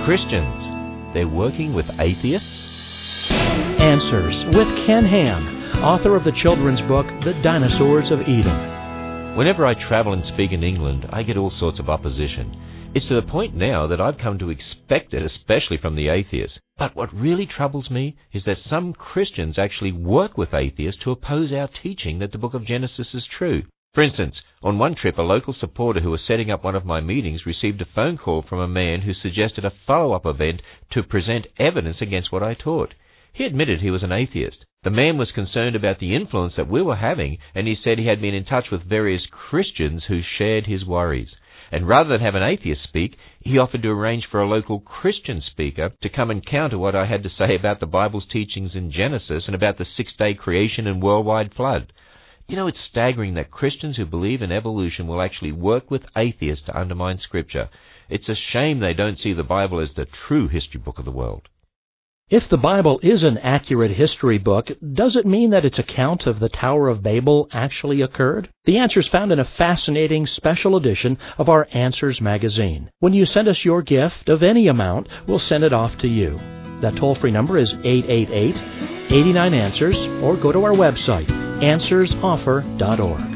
Christians, they're working with atheists? Answers with Ken Ham, author of the children's book, The Dinosaurs of Eden. Whenever I travel and speak in England, I get all sorts of opposition. It's to the point now that I've come to expect it, especially from the atheists. But what really troubles me is that some Christians actually work with atheists to oppose our teaching that the book of Genesis is true. For instance, on one trip, a local supporter who was setting up one of my meetings received a phone call from a man who suggested a follow-up event to present evidence against what I taught. He admitted he was an atheist. The man was concerned about the influence that we were having, and he said he had been in touch with various Christians who shared his worries. And rather than have an atheist speak, he offered to arrange for a local Christian speaker to come and counter what I had to say about the Bible's teachings in Genesis and about the six-day creation and worldwide flood. You know, it's staggering that Christians who believe in evolution will actually work with atheists to undermine Scripture. It's a shame they don't see the Bible as the true history book of the world. If the Bible is an accurate history book, does it mean that its account of the Tower of Babel actually occurred? The answer is found in a fascinating special edition of our Answers magazine. When you send us your gift of any amount, we'll send it off to you. That toll-free number is 888-89-ANSWERS, or go to our website, answersoffer.org.